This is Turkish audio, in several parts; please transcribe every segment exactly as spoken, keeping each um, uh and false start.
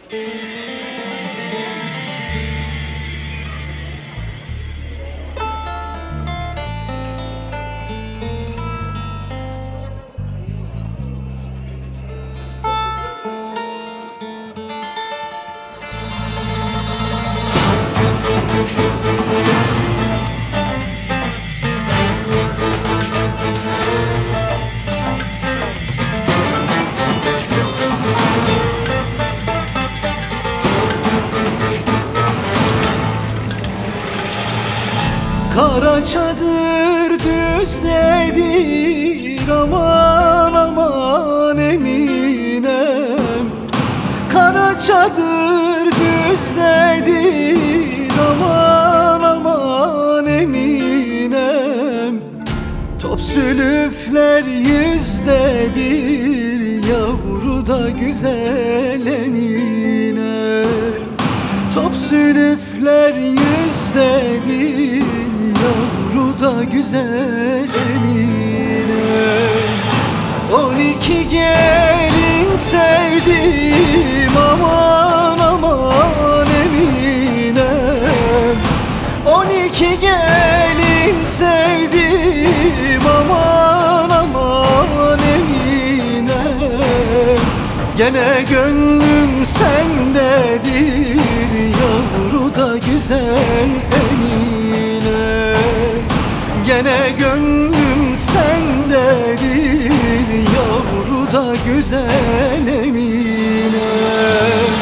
Kara çadır düzledir, aman aman Eminem. Kara çadır düzledir, aman aman Eminem. Top sülüfler yüzdedir, yavru da güzel Eminem. Top sülüfler yüzdedir, yavru da güzel Eminem. On iki gelin sevdim, aman aman Eminem. On iki gelin sevdim, aman aman Eminem. Gene gönlüm sendedir, yavru da güzel Eminem. Gene gönlüm sendedir, yavru da güzel Eminem.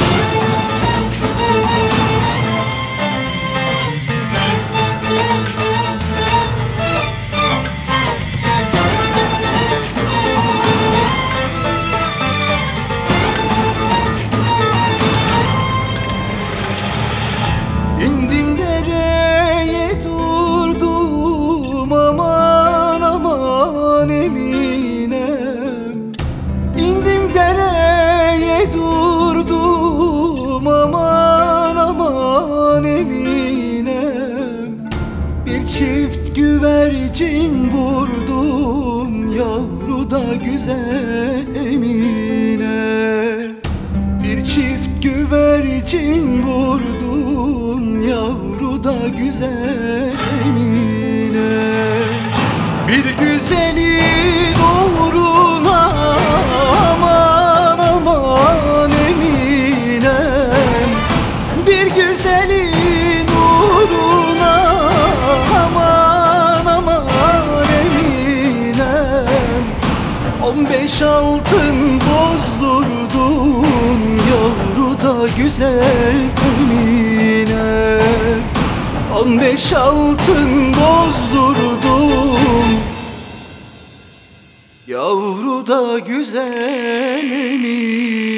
İndim dereye durdum, aman aman Eminem. İndim dereye durdum, aman aman Eminem. Bir çift güvercin vurdum, yavru da güzel Eminem. Bir çift güvercin vurdum, yavru da güzel Eminem. Bir güzelin uğruna, aman aman Eminem. Bir güzelin uğruna, aman aman Eminem. On beş altın bozdurdum, yavru da güzel Eminem. On beş altın bozdurdum, yavru da güzel Eminem.